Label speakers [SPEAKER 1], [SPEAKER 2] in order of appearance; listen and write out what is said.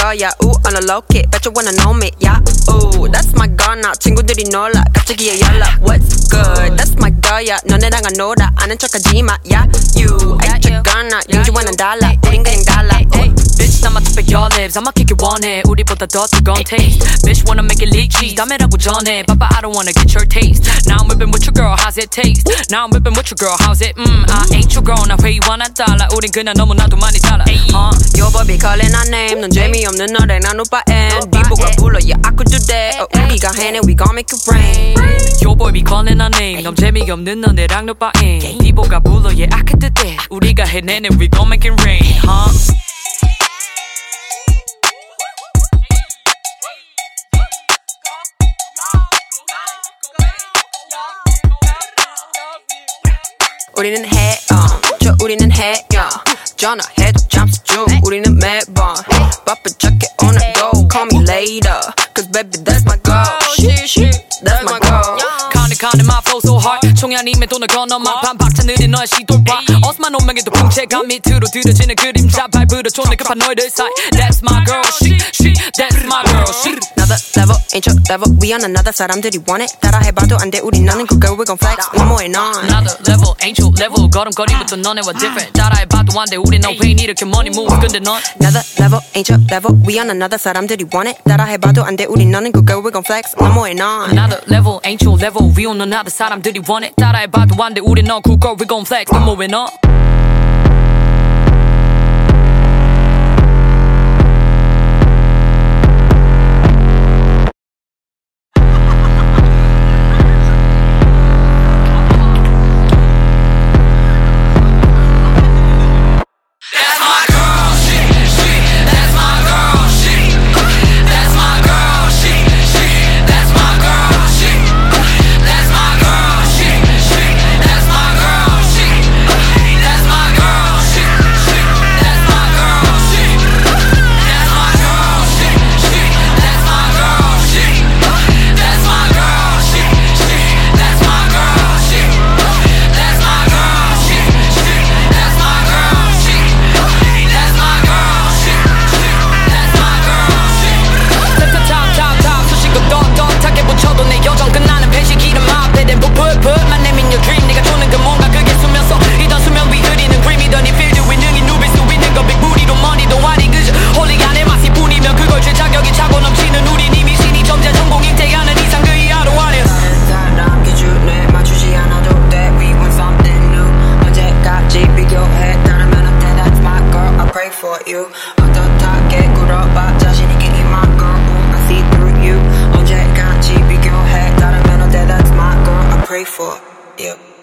[SPEAKER 1] 거야. Ooh, on a low key, bet you wanna know me, yeah. Ooh, that's my girl now. 친구들이 놀라, 갑자기 연락. What's good? That's my girl, yeah. 너네랑은 놀아, 아는 척하지 마, yeah. You ain't your girl now. 윤주와는 달라, 우린 그냥 달라.
[SPEAKER 2] Bitch, I'ma keep it your lips. I'ma kick it 원해. 우리보다 더 뜨거운 taste. Bitch, wanna make it leak cheese. 담배라고 전해. Papa, I don't wanna get your taste. Now I'm whipping with your girl, how's it taste? Now I'm whipping with your girl, how's it? I ain't your girl, 나 회의와 나 달라. 우린 그냥 너무나도 많이 달라.
[SPEAKER 1] Your boy be calling our name. 넌 재미없는 너래, 난 오빠 and. 네 보고 불러, yeah, I could do that. 우리가 해내, we gon' make it rain.
[SPEAKER 2] Your boy be calling our name. 넌 재미없는 너네랑 오빠 and. 네 보고 불러, yeah, I could do that. 우리가 해내네, we gon' make it rain.
[SPEAKER 1] 우리는 해, 우리는 해, 전화해도 잠시 중 우리는 매번 바쁘게 오늘도 call me later Cause baby that's my girl, she, that's my girl
[SPEAKER 2] Counting my flow so hard 총이 아니면 돈을 건너 막 반박자 느린 너의 시돌파 어스만 운명에도 풍채감 밑으로 들어지는 그림자 발부러 쫓는 급한 너희들 사이 That's my girl, she, that's my girl, she
[SPEAKER 1] Another level, ain't your level We on another 사람들이 원해 따라해봐도 안 돼 우리 나는 그 girl we gon' flex One more and on
[SPEAKER 2] Another level, ain't your level 걸음걸이부터 너네와 different 따라해봐도 안 돼 우리 no pain 이렇게 money moves 근데 넌
[SPEAKER 1] Another level, ain't your level We on another 사람들이 원해 따라해봐도 안 돼 우리 나는 그 girl we gon' flex One more and on
[SPEAKER 2] Another level, ain't your level We on another 사람들이 원해 따라해봐도 안 돼 우리 너 그 girl we gon' flex One more and on
[SPEAKER 1] For you 어떻게 굴어봐 자신 있게 in my girl I see through you 언제까지 비교해 다르면 어때 that's my girl I pray for you